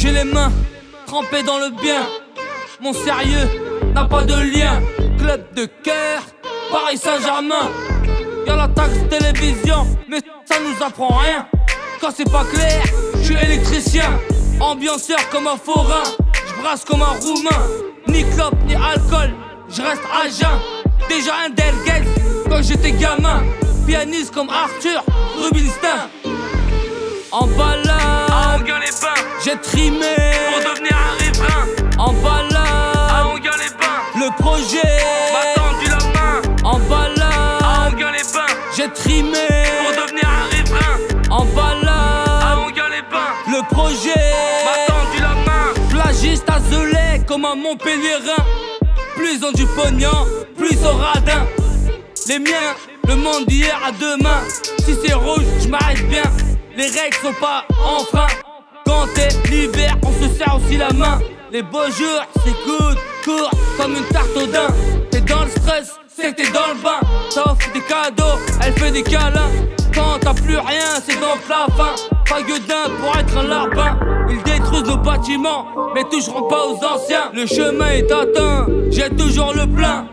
J'ai les mains trempées dans le bien. Mon sérieux n'a pas de lien. Club de cœur, Paris Saint-Germain. Y'a la taxe télévision, mais ça nous apprend rien. Quand c'est pas clair, je suis électricien. Ambianceur comme un forain, je brasse comme un roumain. Ni clope, ni alcool, je reste à jeun. Déjà un Delguez quand j'étais gamin. Pianiste comme Arthur Rubinstein. En balade, à Anguin-les-Bains, j'ai trimé pour devenir un riverain. En balade, À Anguin-les-Bains, le projet m'a tendu la main. En balade, À Anguin-les-Bains, j'ai trimé pour devenir un riverain. En balade, À Anguin-les-Bains, le projet m'a tendu la main. Plagiste azelé comme un Montpellierin. Plus ils ont du pognon, plus ils sont radins. Les miens, le monde d'hier à demain. Si c'est rouge, je m'arrête bien. Les règles sont pas en frein. Quand t'es l'hiver, on se serre aussi la main. Les beaux jours, c'est court comme une tarte au daim. T'es dans le stress, c'est que t'es dans le bain. T'offres des cadeaux, elle fait des câlins. Quand t'as plus rien, c'est dans la fin. Pas gueudin pour être un lapin. Ils détruisent nos bâtiments, mais toucheront pas aux anciens. Le chemin est atteint, j'ai toujours le plein.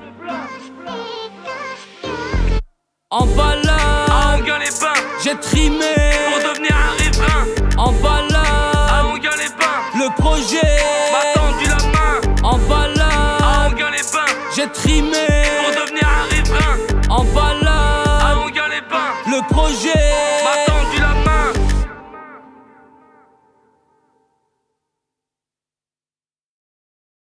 En balade, À Anguin-les-Bains, j'ai trimé pour devenir un riverain. En balade, À Anguin-les-Bains, le projet m'a tendu la main. En balade, À Anguin-les-Bains, j'ai trimé pour devenir un riverain. En balade, À Anguin-les-Bains, le projet m'a